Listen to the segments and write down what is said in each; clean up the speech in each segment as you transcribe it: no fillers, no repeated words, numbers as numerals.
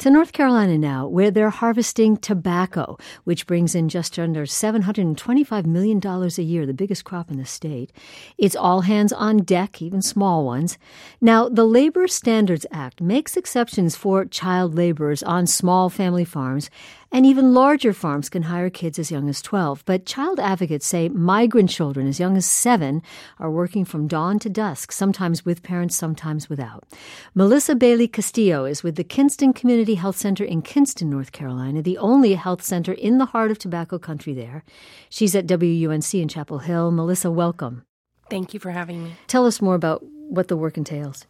To North Carolina now, where they're harvesting tobacco, which brings in just under $725 million a year, the biggest crop in the state. It's all hands on deck, even small ones. Now, the Labor Standards Act makes exceptions for child laborers on small family farms, and even larger farms can hire kids as young as 12. But child advocates say migrant children as young as 7 are working from dawn to dusk, sometimes with parents, sometimes without. Melissa Bailey Castillo is with the Kinston Community Health Center in Kinston, North Carolina, the only health center in the heart of tobacco country there. She's at WUNC in Chapel Hill. Melissa, welcome. Thank you for having me. Tell us more about what the work entails.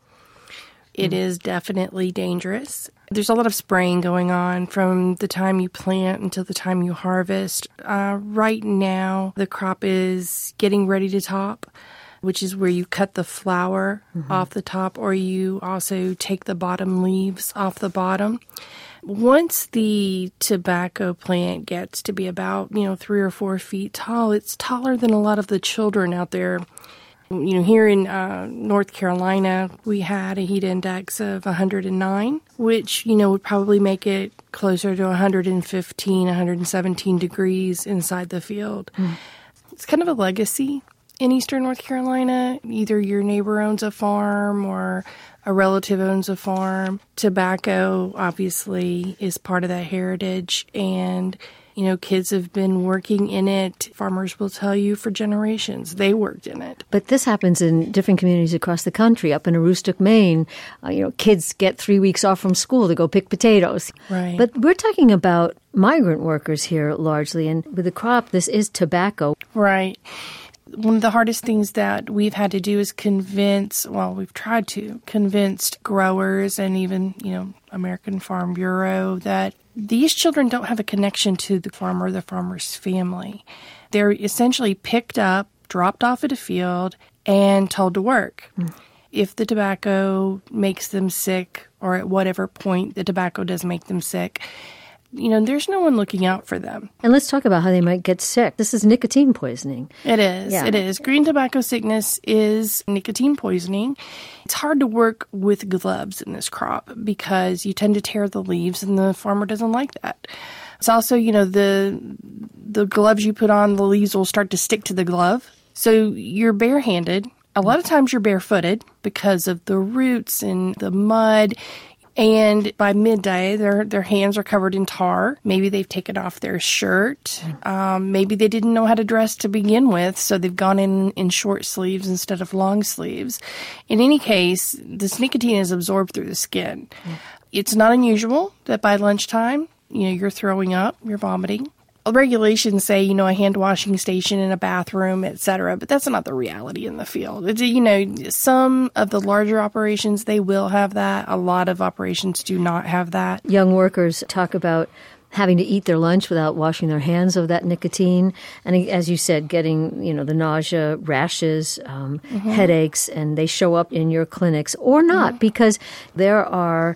It is definitely dangerous. There's a lot of spraying going on from the time you plant until the time you harvest. Right now, the crop is getting ready to top, which is where you cut the flower off the top, or you also take the bottom leaves off the bottom. Once the tobacco plant gets to be about, 3 or 4 feet tall, it's taller than a lot of the children out there. Here in North Carolina, we had a heat index of 109, which, would probably make it closer to 115, 117 degrees inside the field. It's kind of a legacy in Eastern North Carolina. Either your neighbor owns a farm or a relative owns a farm. Tobacco, obviously, is part of that heritage, and kids have been working in it. Farmers will tell you for generations they worked in it. But this happens in different communities across the country. Up in Aroostook, Maine, kids get 3 weeks off from school to go pick potatoes. Right. But we're talking about migrant workers here largely. And with the crop, this is tobacco. Right. One of the hardest things that we've had to do is we've tried to convince growers and even, American Farm Bureau that these children don't have a connection to the farmer or the farmer's family. They're essentially picked up, dropped off at a field, and told to work. If the tobacco makes them sick, or at whatever point the tobacco does make them sick, there's no one looking out for them. And let's talk about how they might get sick. This is nicotine poisoning. It is. Yeah. It is. Green tobacco sickness is nicotine poisoning. It's hard to work with gloves in this crop because you tend to tear the leaves, and the farmer doesn't like that. It's also, the gloves you put on, the leaves will start to stick to the glove. So you're barehanded. A lot of times you're barefooted because of the roots and the mud. And by midday, their hands are covered in tar. Maybe they've taken off their shirt. Maybe they didn't know how to dress to begin with, so they've gone in short sleeves instead of long sleeves. In any case, this nicotine is absorbed through the skin. It's not unusual that by lunchtime, you're throwing up, you're vomiting. Regulations say, a hand washing station in a bathroom, etc., but that's not the reality in the field. Some of the larger operations, they will have that. A lot of operations do not have that. Young workers talk about having to eat their lunch without washing their hands of that nicotine. And as you said, getting, the nausea, rashes, headaches, and they show up in your clinics or not, because there are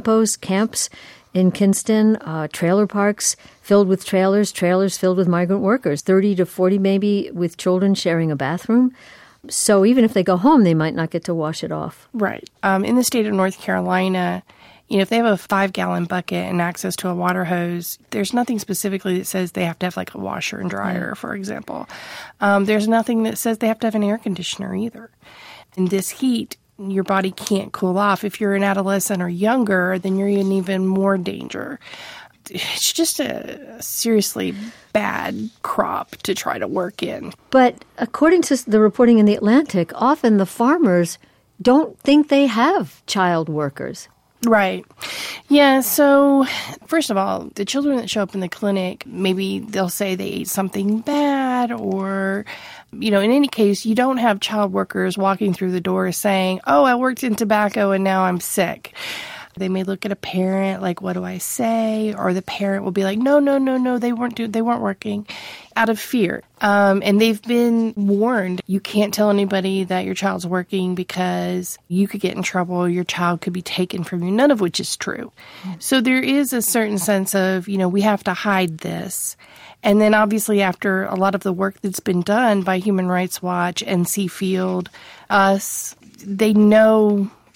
camps in Kinston, trailer parks filled with trailers filled with migrant workers, 30 to 40 maybe, with children sharing a bathroom. So even if they go home, they might not get to wash it off. Right. In the state of North Carolina, if they have a 5-gallon bucket and access to a water hose, there's nothing specifically that says they have to have like a washer and dryer, for example. There's nothing that says they have to have an air conditioner either. In this heat, your body can't cool off. If you're an adolescent or younger, then you're in even more danger. It's just a seriously bad crop to try to work in. But according to the reporting in The Atlantic, often the farmers don't think they have child workers. Right. Yeah, so first of all, the children that show up in the clinic, maybe they'll say they ate something bad, or, in any case, you don't have child workers walking through the door saying, oh, I worked in tobacco and now I'm sick. They may look at a parent like, what do I say? Or the parent will be like, no, they weren't working, out of fear. And they've been warned, you can't tell anybody that your child's working because you could get in trouble, your child could be taken from you, none of which is true. So there is a certain sense of, we have to hide this. And then obviously after a lot of the work that's been done by Human Rights Watch, NC Field, us, they know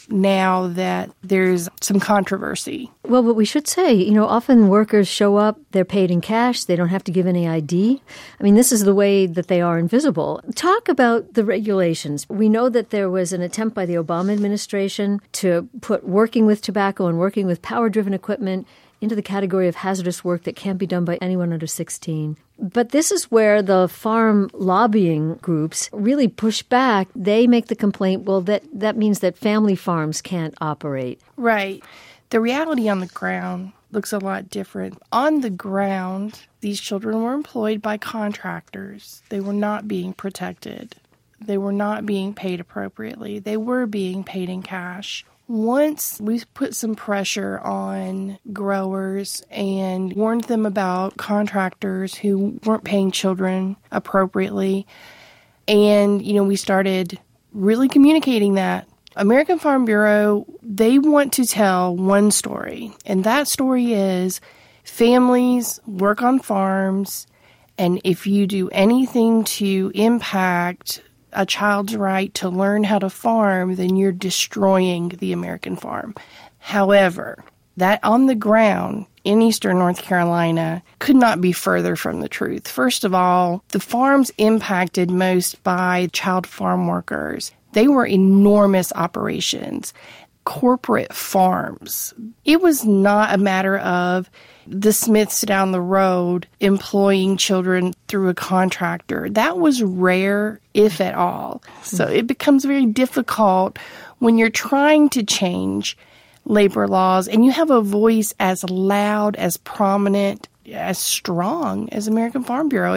now that there's some controversy. Well, but we should say, often workers show up, they're paid in cash, they don't have to give any ID. I mean, this is the way that they are invisible. Talk about the regulations. We know that there was an attempt by the Obama administration to put working with tobacco and working with power-driven equipment into the category of hazardous work that can't be done by anyone under 16. But this is where the farm lobbying groups really push back. They make the complaint, well, that means that family farms can't operate. Right. The reality on the ground looks a lot different. On the ground, these children were employed by contractors. They were not being protected. They were not being paid appropriately. They were being paid in cash. Once we put some pressure on growers and warned them about contractors who weren't paying children appropriately, and, we started really communicating that, American Farm Bureau, they want to tell one story, and that story is families work on farms, and if you do anything to impact a child's right to learn how to farm, then you're destroying the American farm. However, that on the ground in eastern North Carolina could not be further from the truth. First of all, the farms impacted most by child farm workers. They were enormous operations, corporate farms. It was not a matter of the Smiths down the road employing children through a contractor. That was rare, if at all. So it becomes very difficult when you're trying to change labor laws and you have a voice as loud, as prominent, as strong as American Farm Bureau.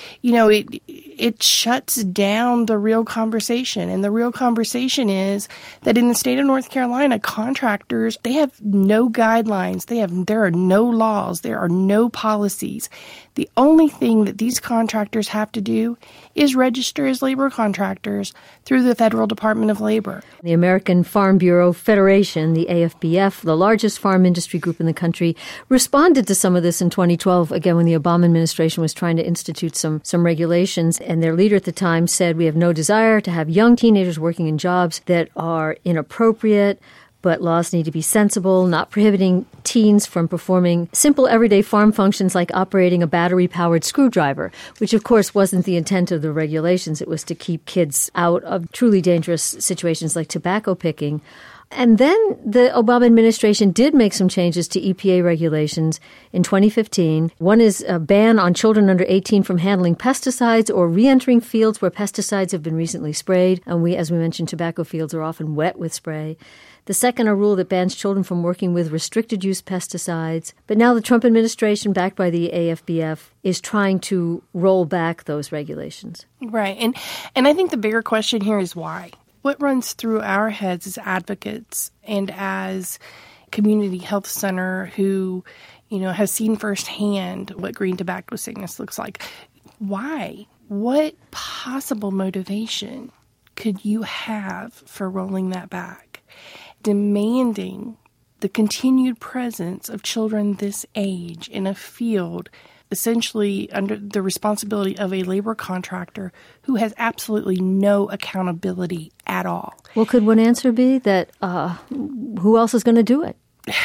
It shuts down the real conversation. And the real conversation is that in the state of North Carolina, contractors, they have no guidelines. There are no laws. There are no policies. The only thing that these contractors have to do is register as labor contractors through the Federal Department of Labor. The American Farm Bureau Federation, the AFBF, the largest farm industry group in the country, responded to some of this in 2012, again, when the Obama administration was trying to institute some regulations. And their leader at the time said, we have no desire to have young teenagers working in jobs that are inappropriate, but laws need to be sensible, not prohibiting teens from performing simple everyday farm functions like operating a battery-powered screwdriver, which of course wasn't the intent of the regulations. It was to keep kids out of truly dangerous situations like tobacco picking. And then the Obama administration did make some changes to EPA regulations in 2015. One is a ban on children under 18 from handling pesticides or re-entering fields where pesticides have been recently sprayed. And as we mentioned, tobacco fields are often wet with spray. The second, a rule that bans children from working with restricted-use pesticides. But now the Trump administration, backed by the AFBF, is trying to roll back those regulations. Right. And I think the bigger question here is why? What runs through our heads as advocates and as community health center who, has seen firsthand what green tobacco sickness looks like? Why? What possible motivation could you have for rolling that back? Demanding the continued presence of children this age in a field essentially under the responsibility of a labor contractor who has absolutely no accountability at all. Well, could one answer be that who else is going to do it?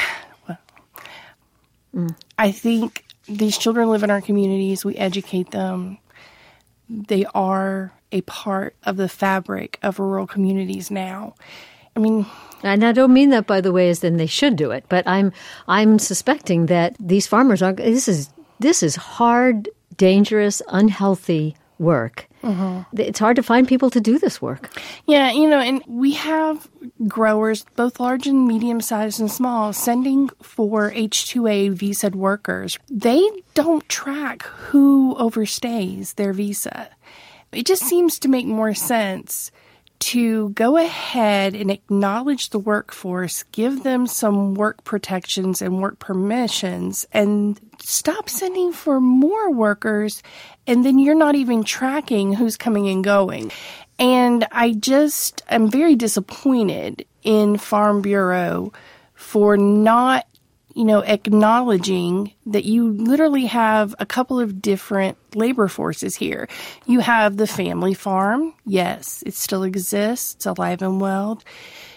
Well, I think these children live in our communities. We educate them. They are a part of the fabric of rural communities now. And I don't mean that, by the way, as then they should do it. But I'm suspecting that these farmers are. This is hard, dangerous, unhealthy work. Mm-hmm. It's hard to find people to do this work. Yeah, and we have growers, both large and medium-sized and small, sending for H-2A visaed workers. They don't track who overstays their visa. It just seems to make more sense to go ahead and acknowledge the workforce, give them some work protections and work permissions, and stop sending for more workers, and then you're not even tracking who's coming and going. And I'm very disappointed in Farm Bureau for not acknowledging that you literally have a couple of different labor forces here. You have the family farm. Yes, it still exists. It's alive and well.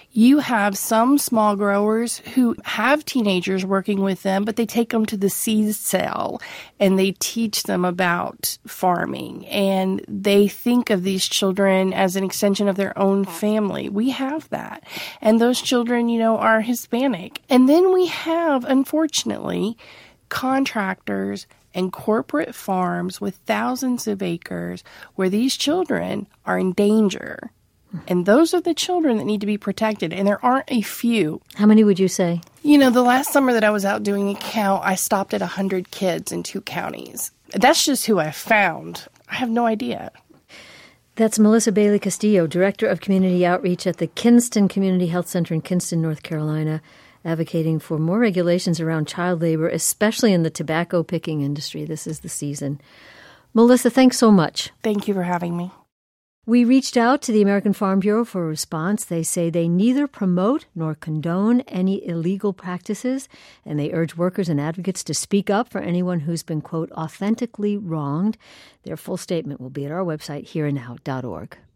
You have some small growers who have teenagers working with them, but they take them to the seed sale and they teach them about farming. And they think of these children as an extension of their own family. We have that. And those children, are Hispanic. And then we have, unfortunately, contractors and corporate farms with thousands of acres where these children are in danger. And those are the children that need to be protected, and there aren't a few. How many would you say? The last summer that I was out doing a count, I stopped at 100 kids in 2 counties. That's just who I found. I have no idea. That's Melissa Bailey Castillo, Director of Community Outreach at the Kinston Community Health Center in Kinston, North Carolina, advocating for more regulations around child labor, especially in the tobacco picking industry. This is the season. Melissa, thanks so much. Thank you for having me. We reached out to the American Farm Bureau for a response. They say they neither promote nor condone any illegal practices, and they urge workers and advocates to speak up for anyone who's been, quote, authentically wronged. Their full statement will be at our website, hereandnow.org.